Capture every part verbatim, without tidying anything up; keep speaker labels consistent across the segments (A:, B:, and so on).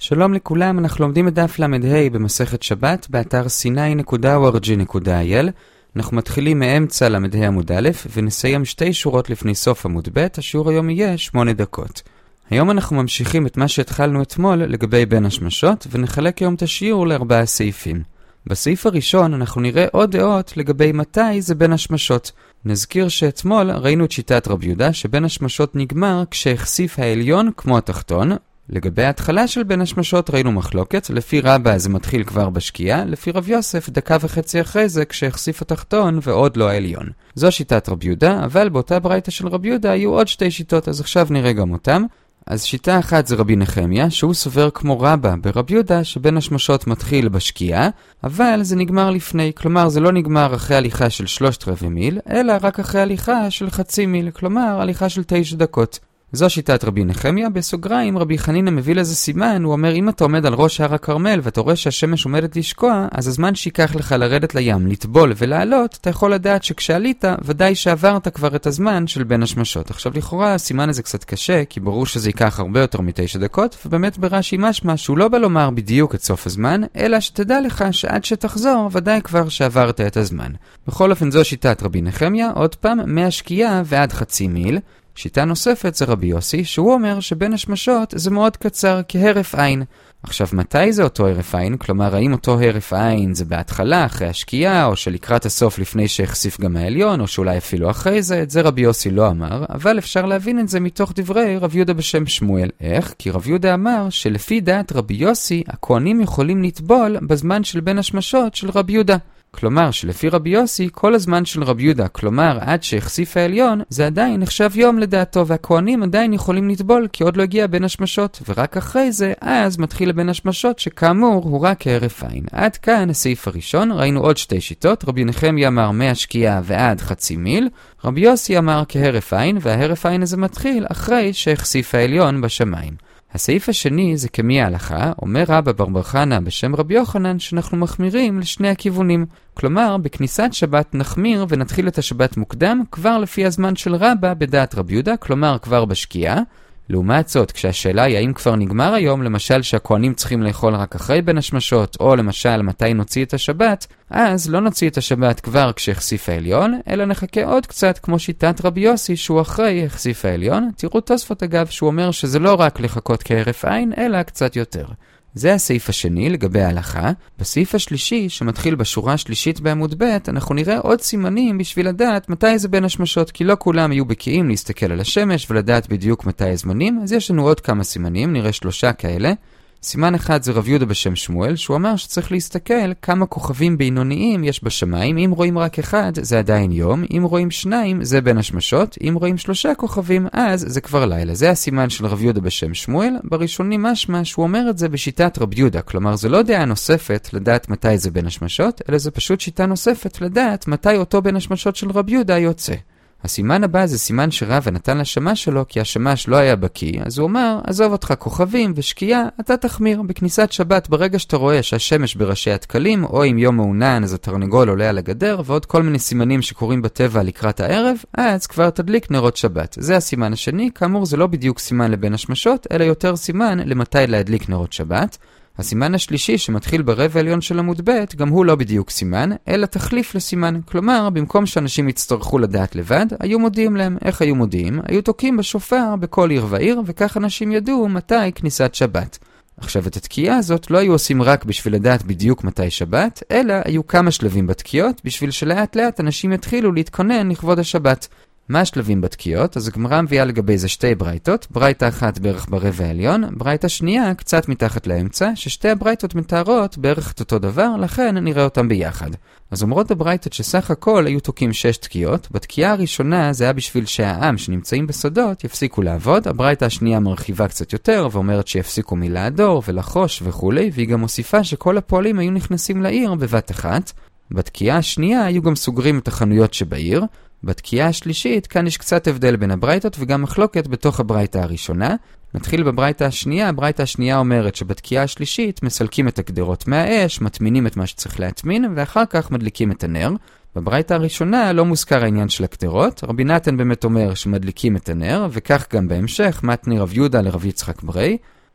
A: שלום לכולם, אנחנו לומדים את דף למד במסכת שבת באתר סיני נקודה או אר ג'י נקודה איי אל. אנחנו מתחילים מאמצע למד עמוד א' ונסיים שתי שורות לפני סוף עמוד ב'. השיעור היום יהיה שמונה דקות. היום אנחנו ממשיכים את מה שהתחלנו אתמול לגבי בין השמשות, ונחלק היום את השיעור לארבעה סעיפים. בסעיף הראשון אנחנו נראה עוד דעות לגבי מתי זה בין השמשות. נזכיר שאתמול ראינו את שיטת רבי יהודה שבין השמשות נגמר כשהחשיף העליון כמו התחתון. לגבי ההתחלה של בין השמשות ראינו מחלוקת, לפי רבא זה מתחיל כבר בשקיעה, לפי רב יוסף דקה וחצי אחרי זה כשהחשיף התחתון ועוד לא העליון. זו שיטת רבי יהודה, אבל באותה ברייתא של רבי יהודה היו עוד שתי שיטות, אז עכשיו נראה גם אותם. אז שיטה אחת זה רבי נחמיה, שהוא סובר כמו רבא ברבי יהודה שבין השמשות מתחיל בשקיעה, אבל זה נגמר לפני, כלומר זה לא נגמר אחרי הליכה של שלושת רבעי מיל, אלא רק אחרי הליכה של חצי מיל, כלומר הליכה של תשע דקות. זו שיטת רבי נחמיה. בסוגריים רבי חנינא מביא לזה סימן, הוא אומר אם אתה עומד על ראש הר הכרמל ואתה רואה שהשמש עומדת לשקוע, אז הזמן שיקח לך לרדת לים, לטבול ולעלות, אתה יכול לדעת שכשעלית ודאי שעברת כבר את הזמן של בין השמשות. עכשיו לכאורה הסימן הזה קצת קשה, כי ברור שזה ייקח הרבה יותר מתשע דקות, ובאמת ברש"י משמע שהוא לא בא לומר בדיוק את סוף הזמן, אלא שתדע לך שעד שתחזור ודאי כבר שעברת את הזמן. בכל אופן זו שיטת רבי נחמיה, עוד פעם מהשקיעה ועד חצי מיל. שיטה נוספת זה רבי יוסי, שהוא אומר שבין השמשות זה מאוד קצר כהרף עין. עכשיו מתי זה אותו הרף עין? כלומר האם אותו הרף עין זה בהתחלה אחרי השקיעה, או שלקראת הסוף לפני שהחשיף גם העליון, או שאולי אפילו אחרי זה? את זה רבי יוסי לא אמר, אבל אפשר להבין את זה מתוך דברי רב יהודה בשם שמואל. איך? כי רב יהודה אמר שלפי דעת רבי יוסי הכהנים יכולים לטבול בזמן של בין השמשות של רבי יהודה. כלומר שלפי רבי יוסי כל הזמן של רבי יהודה, כלומר עד שהחשיף העליון, זה עדיין נחשב יום לדעתו, והכהנים עדיין יכולים לטבול כי עוד לא הגיע בין השמשות, ורק אחרי זה אז מתחיל בין השמשות שכאמור הוא רק הרף עין. עד כאן הסעיף הראשון. ראינו עוד שתי שיטות. רבי נחמיה אמר מהשקיעה ועד חצי מיל, רבי יוסי אמר כהרף עין, וההרף עין הזה מתחיל אחרי שהחשיף העליון בשמיים. הסעיף השני זה כמי ההלכה. אומר רבא בר בר חנא בשם רבי יוחנן שאנחנו מחמירים לשני הכיוונים. כלומר, בכניסת שבת נחמיר ונתחיל את השבת מוקדם כבר לפי הזמן של רבא בדעת רבי יהודה, כלומר כבר בשקיעה. לעומת זאת, כשהשאלה היא האם כבר נגמר היום, למשל שהכהנים צריכים לאכול רק אחרי בין השמשות, או למשל מתי נוציא את השבת, אז לא נוציא את השבת כבר כשהחשיף העליון, אלא נחכה עוד קצת כמו שיטת רבי יוסי שהוא אחרי החשיף העליון. תראו תוספות אגב שהוא אומר שזה לא רק לחכות כהרף עין, אלא קצת יותר. זה הסעיף השני לגבי ההלכה. בסעיף השלישי שמתחיל בשורה השלישית בעמוד ב' אנחנו נראה עוד סימנים בשביל לדעת מתי זה בין השמשות, כי לא כולם יהיו בקיאים להסתכל על השמש ולדעת בדיוק מתי הזמנים. אז יש לנו עוד כמה סימנים, נראה שלושה כאלה. סימן אחד זה רב יהודה בשם שמואל, שהוא אמר שצריך להסתכל כמה כוכבים בינוניים יש בשמיים. אם רואים רק אחד זה עדיין יום, אם רואים שניים זה בין השמשות, אם רואים שלושה כוכבים אז זה כבר לילה. זה הסימן של רב יהודה בשם שמואל. בראשוני משמע שהוא אומר את זה בשיטת רב יהודה, כלומר זה לא דעה נוספת לדעת מתי זה בין השמשות, אלא זה פשוט שיטה נוספת לדעת מתי אותו בין השמשות של רב יהודה יוצא. הסימן הבא זה סימן שרבא נתן לשמש שלו כי השמש לא היה בקיא, אז הוא אומר עזוב אותך כוכבים ושקיעה, אתה תחמיר. בכניסת שבת ברגע שאתה רואה שהשמש בראשי התקלים, או אם יום מעונן אז התרנגול עולה על הגדר, ועוד כל מיני סימנים שקורים בטבע לקראת הערב, אז כבר תדליק נרות שבת. זה הסימן השני. כאמור זה לא בדיוק סימן לבין השמשות, אלא יותר סימן למתי להדליק נרות שבת. הסימן השלישי שמתחיל ברבע העליון של עמוד ב' גם הוא לא בדיוק סימן, אלא תחליף לסימן. כלומר, במקום שאנשים יצטרכו לדעת לבד, היו מודיעים להם. איך היו מודיעים? היו תוקים בשופר בכל עיר ועיר, וכך אנשים ידעו מתי כניסת שבת. עכשיו את התקיעה הזאת לא היו עושים רק בשביל לדעת בדיוק מתי שבת, אלא היו כמה שלבים בתקיעות בשביל שלאט לאט אנשים יתחילו להתכונן לכבוד השבת. מה השלבים בתקיעות? אז הגמרא מביאה לגבי זה שתי ברייתות, ברייתה אחת בערך ברבע העליון, ברייתה שנייה קצת מתחת לאמצע, ששתי הברייתות מתארות בערך את אותו דבר, לכן נראה אותם ביחד. אז אומרות הברייתות שסך הכל היו תוקים שש תקיעות. בתקיעה הראשונה זה היה בשביל שהעם שנמצאים בסודות יפסיקו לעבוד. הברייתה השנייה מרחיבה קצת יותר ואומרת שיפסיקו מלעדור ולחוש וכו', והיא גם מוסיפה שכל הפועלים היו נכנסים לעיר בבת אחת. בתקיעה השנייה היו גם סוגרים את החנויות שבעיר. בתקיעה השלישית כאן יש קצת הבדל בין הברייתות וגם מחלוקת בתוך הברייתה הראשונה. נתחיל בברייתה השנייה. הברייתה השנייה אומרת שבתקיעה השלישית מסלקים את הגדרות מהאש, מטמינים את מה שצריך להטמין ואחר כך מדליקים את הנר. בברייתה הראשונה לא מוזכר העניין של הקדרות. רבי נתן באמת אומר שמדליקים את הנר, וכך גם בהמשך מתני רב יהודה לרב יצחק ברי.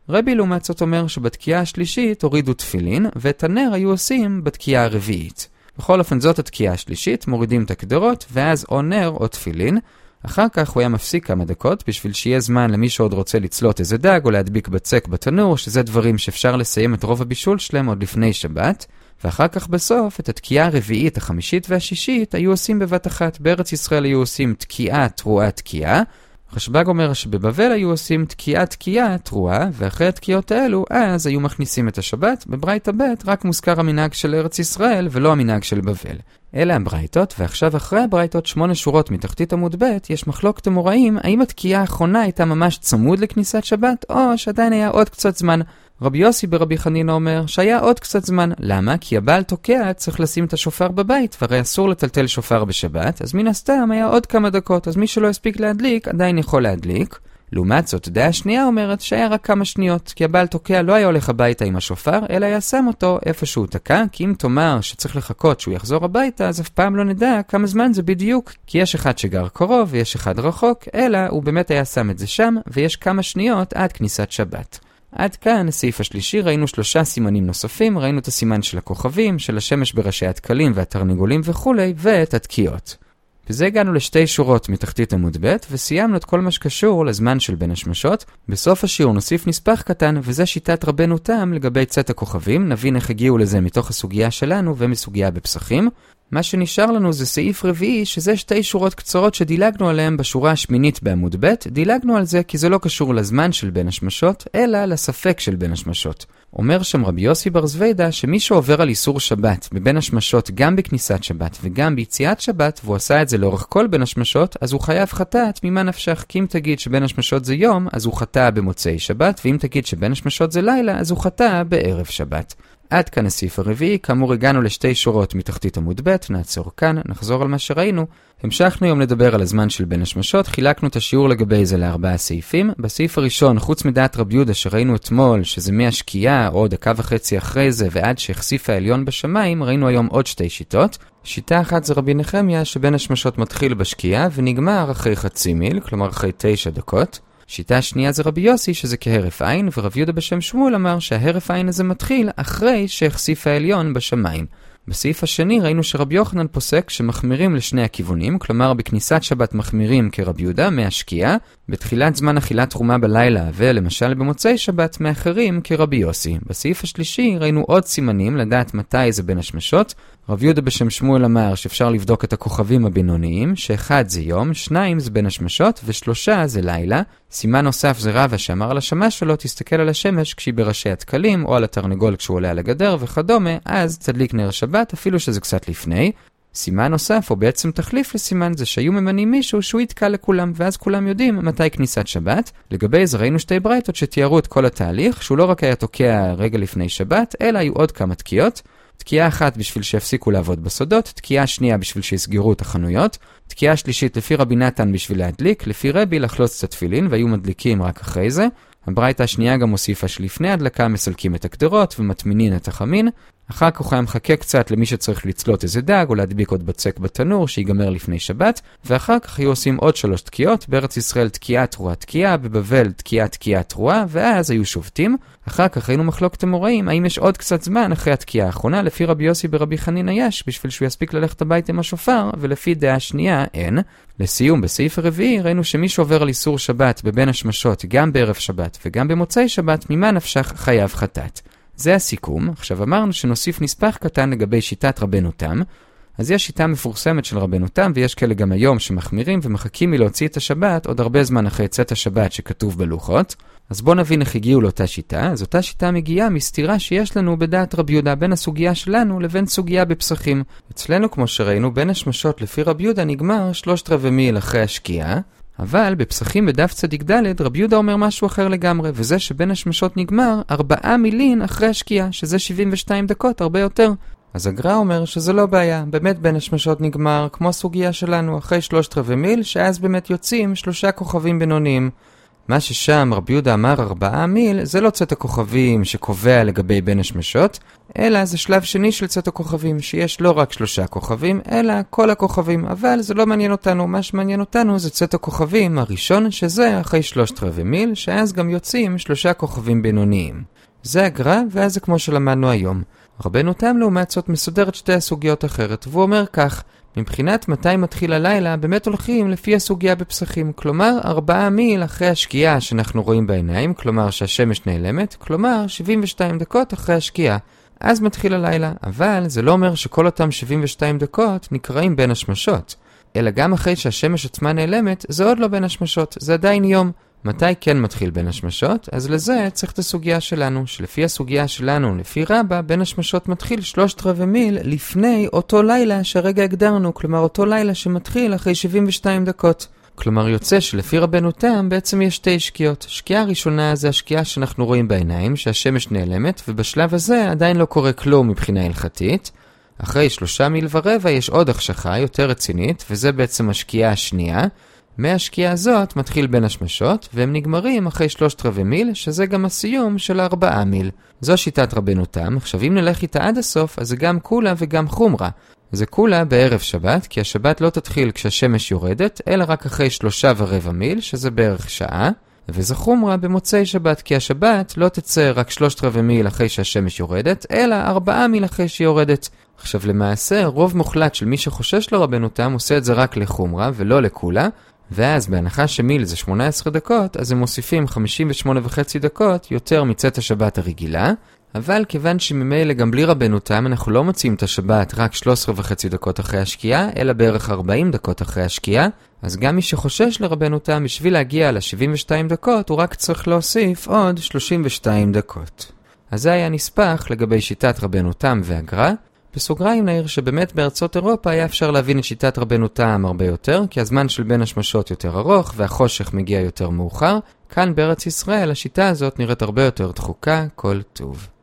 A: רבי לעומת זאת אומר שבתקיעה השלישית הורידו תפילין, ואת הנר היו עושים בתקיעה הרביעית. בכל אופן זאת התקיעה השלישית, מורידים את הקדרות, ואז או נר או תפילין. אחר כך הוא היה מפסיק כמה דקות, בשביל שיהיה זמן למי שעוד רוצה לצלות איזה דג, או להדביק בצק בתנור, שזה דברים שאפשר לסיים את רוב הבישול שלהם עוד לפני שבת. ואחר כך בסוף, את התקיעה הרביעית, החמישית והשישית, היו עושים בבת אחת. בארץ ישראל היו עושים תקיעה, תרועה, תקיעה. רשב"ג אומר שבבבל היו עושים תקיעה, תקיעה, תרועה, ואחרי התקיעות האלו, אז היו מכניסים את השבת. בברייתא ב' רק מוזכר המנהג של ארץ ישראל, ולא המנהג של בבל. אלה הברייתות, ועכשיו אחרי הברייתות, שמונה שורות מתחתית עמוד ב', יש מחלוקת אמוראים, האם התקיעה האחרונה הייתה ממש צמוד לכניסת שבת, או שעדיין היה עוד קצת זמן. רבי יוסי ברבי חנינא אומר שהיה עוד קצת זמן. למה? כי הבעל תוקע צריך לשים את השופר בבית, והרי אסור לטלטל שופר בשבת, אז מן הסתם היה עוד כמה דקות, אז מי שלא הספיק להדליק עדיין יכול להדליק. לעומת זאת, דעה השנייה אומרת שהיה רק כמה שניות, כי הבעל תוקע לא היה הולך הביתה עם השופר, אלא היה שם אותו איפה שהוא תקע, כי אם תאמר שצריך לחכות שהוא יחזור הביתה, אז אף פעם לא נדע כמה זמן זה בדיוק, כי יש אחד שגר קרוב ויש אחד רחוק, אלא הוא באמת היה שם את זה שם, ויש כמה שניות עד כניסת שבת. עד כאן, הסעיף השלישי, ראינו שלושה סימנים נוספים, ראינו את הסימן של הכוכבים, של השמש בראשי התקלים והתרנגולים וכו', ואת התקיעות. בזה הגענו לשתי שורות מתחתית עמוד ב', וסיימנו את כל מה שקשור לזמן של בין השמשות. בסוף השיעור נוסיף נספח קטן, וזה שיטת רבנו תם לגבי צאת הכוכבים. נבין איך הגיעו לזה מתוך הסוגיה שלנו ומסוגיה בפסחים. מה שנשאר לנו זה סעיף רביעי, שזה שתי שורות קצרות שדילגנו עליהם בשורה השמינית בעמוד ב'. דילגנו על זה כי זה לא קשור לזמן של בין השמשות, אלא לספק של בין השמשות. אומר שם רבי יוסי בר זווידא שמי שעובר על איסור שבת בבין השמשות גם בכניסת שבת וגם ביציאת שבת, והוא עשה את זה לאורך כל בין השמשות, אז הוא חייב חטאת ממה נפשך. כי אם תגיד שבין השמשות זה יום, אז הוא חטא במוצאי שבת, ואם תגיד שבין השמשות זה לילה, אז הוא חטא בערב שבת. עד כאן הסעיף הרביעי, כאמור הגענו לשתי שורות מתחתית עמוד ב', נעצור כאן, נחזור על מה שראינו. המשכנו היום לדבר על הזמן של בין השמשות, חילקנו את השיעור לגבי זה לארבעה סעיפים. בסעיף הראשון, חוץ מדעת רבי יהודה שראינו אתמול, שזה מהשקיעה, או עוד דקה וחצי אחרי זה, ועד שהחשיף העליון בשמיים, ראינו היום עוד שתי שיטות. שיטה אחת זה רבי נחמיה, שבין השמשות מתחיל בשקיעה ונגמר אחרי חצי מיל, כלומר אחרי תשע דקות. שיטה שנייה זה רבי יוסי, שזה כהרף עין, ורבי יהודה בשם שמואל אמר שההרף עין הזה מתחיל אחרי שהחשיף העליון בשמיים. בסעיף השני ראינו שרבי יוחנן פוסק שמחמירים לשני הכיוונים, כלומר בכניסת שבת מחמירים כרבי יהודה מהשקיעה, בתחילת זמן אכילת תרומה בלילה ולמשל במוצאי שבת מאחרים כרבי יוסי. בסעיף השלישי ראינו עוד סימנים לדעת מתי זה בין השמשות. רבי יהודה בשם שמואל אמר שאפשר לבדוק את הכוכבים הבינוניים, שאחד זה יום, שניים זה בין השמשות ושלושה זה לילה. סימן נוסף זה רבא שאמר לשמש שלו תסתכל על השמש כשהיא בראשי התקלים או על התרנגול כשהוא עולה על הגדר וכדומה, אז תדליק נר שבת אפילו שזה קצת לפני. סימן נוסף או בעצם תחליף לסימן זה שהיו ממנים מישהו שהוא יתקע לכולם, ואז כולם יודעים מתי כניסת שבת. לגבי זה ראינו שתי ברייתות שתיארו את כל התהליך, שהוא לא רק היה תוקע רגע לפני שבת, אלא היו עוד כמה תקיעות. תקיעה אחת בשביל שיפסיקו לעבוד בסודות, תקיעה שנייה בשביל שיסגרו את החנויות, תקיעה שלישית לפי רבי נתן בשביל להדליק, לפי רבי לחלוץ את התפילין והיו מדליקים רק אחרי זה. הברייתא השנייה גם הוסיפה שלפני הדלקה מסלקים את הקדרות ומטמינין את החמין. אחר כך הוא היה מחכה קצת למי שצריך לצלות איזה דג או להדביק עוד בצק בתנור שיגמר לפני שבת, ואחר כך היו עושים עוד שלוש תקיעות. בארץ ישראל תקיעה תרועה תקיעה, בבבל תקיעה תקיעה תרועה, ואז היו שובתים. אחר כך היינו מחלוקת אמוראים האם יש עוד קצת זמן אחרי התקיעה האחרונה. לפי רבי יוסי ברבי חנינא יש בשביל שהוא יספיק ללכת הבית עם השופר, ולפי דעה שנייה אין. לסיום, בסעיף הרביעי ראינו שמי שעובר על איסור שבת בבין השמשות גם בערב שבת וגם במוצאי שבת, ממה נפשך חייב חטאת. זה הסיכום. עכשיו אמרנו שנוסיף נספח קטן לגבי שיטת רבנו תם. אז יש שיטה מפורסמת של רבנו תם, ויש כאלה גם היום שמחמירים ומחכים מלהוציא את השבת עוד הרבה זמן אחרי צאת השבת שכתוב בלוחות. אז בואו נבין איך הגיעו לאותה שיטה. אז אותה שיטה מגיעה מסתירה שיש לנו בדעת רבי יהודה בין הסוגיה שלנו לבין סוגיה בפסחים. אצלנו, כמו שראינו, בין השמשות לפי רבי יהודה נגמר שלושת רבעי מיל אחרי השקיעה, אבל בפסחים בדף צדיק ד' רבי יהודה אומר משהו אחר לגמרי, וזה שבין השמשות נגמר ארבעה מילין אחרי השקיעה, שזה שבעים ושתיים דקות, הרבה יותר. אז הגר"א אומר שזה לא בעיה, באמת בין השמשות נגמר, כמו הסוגיה שלנו, אחרי שלושת רבעי מיל, שאז באמת יוצאים שלושה כוכבים בינוניים. מה ששם רבי יהודה אמר ארבעה מיל, זה לא צאת הכוכבים שקובע לגבי בין השמשות, אלא זה שלב שני של צאת הכוכבים, שיש לא רק שלושה כוכבים, אלא כל הכוכבים, אבל זה לא מעניין אותנו. מה שמעניין אותנו זה צאת הכוכבים הראשון, שזה אחרי שלושת רבעי מיל, שאז גם יוצאים שלושה כוכבים בינוניים. זה הגר"א, ואז זה כמו שלמדנו היום. רבנו תם לעומת זאת מסודר את שתי הסוגיות אחרת, והוא אומר כך, מבחינת מתי מתחיל הלילה, באמת הולכים לפי הסוגיה בפסחים, כלומר ארבעה מיל אחרי השקיעה שאנחנו רואים בעיניים, כלומר שהשמש נעלמת, כלומר שבעים ושתיים דקות אחרי השקיעה. אז מתחיל הלילה, אבל זה לא אומר שכל אותם שבעים ושתיים דקות נקראים בין השמשות, אלא גם אחרי שהשמש עצמה נעלמת, זה עוד לא בין השמשות, זה עדיין יום. מתי כן מתחיל בין השמשות? אז לזה צריך את הסוגיה שלנו, שלפי הסוגיה שלנו, לפי רבא, בין השמשות מתחיל שלושת רבעי מיל לפני אותו לילה שהרגע הגדרנו, כלומר אותו לילה שמתחיל אחרי שבעים ושתיים דקות. כלומר יוצא שלפי רבנו תם בעצם יש שתי שקיעות. שקיעה הראשונה זה השקיעה שאנחנו רואים בעיניים, שהשמש נעלמת, ובשלב הזה עדיין לא קורה כלום מבחינה הלכתית. אחרי שלושה מיל ורבע יש עוד החשכה יותר רצינית, וזה בעצם השקיעה השנייה. מהשקיעה הזאת מתחיל בין השמשות, והם נגמרים אחרי שלושת רבעי מיל, שזה גם הסיום של ארבעה מיל. זו שיטת רבנו תם. עכשיו אם נלך איתה עד הסוף, אז זה גם קולה וגם חומרה. זה קולה בערב שבת, כי השבת לא תתחיל כשהשמש יורדת, אלא רק אחרי שלושה ורבע מיל, שזה בערך שעה. וזה חומרה במוצאי שבת, כי השבת לא תצא רק שלושת רבעי מיל אחרי שהשמש יורדת, אלא ארבעה מיל אחרי שהיא יורדת. עכשיו למעשה, רוב מוחלט של מי שחושש לרבנו תם עושה את זה רק לחומרה ולא לקולה, ואז בהנחה שמיל זה שמונה עשרה דקות, אז הם מוסיפים חמישים ושמונה וחצי דקות יותר מצאת השבת הרגילה, אבל כיוון שממילא גם בלי רבנו תם אנחנו לא מוצאים את השבת רק שלוש עשרה וחצי דקות אחרי השקיעה, אלא בערך ארבעים דקות אחרי השקיעה, אז גם מי שחושש לרבנו תם בשביל להגיע ל-שבעים ושתיים דקות, הוא רק צריך להוסיף עוד שלושים ושתיים דקות. אז זה היה נספח לגבי שיטת רבנו תם והגר"א. בסוגריים נעיר שבאמת בארצות אירופה היה אפשר להבין את שיטת רבנו תם הרבה יותר, כי הזמן של בין השמשות יותר ארוך והחושך מגיע יותר מאוחר. כאן בארץ ישראל השיטה הזאת נראית הרבה יותר דחוקה, כל טוב.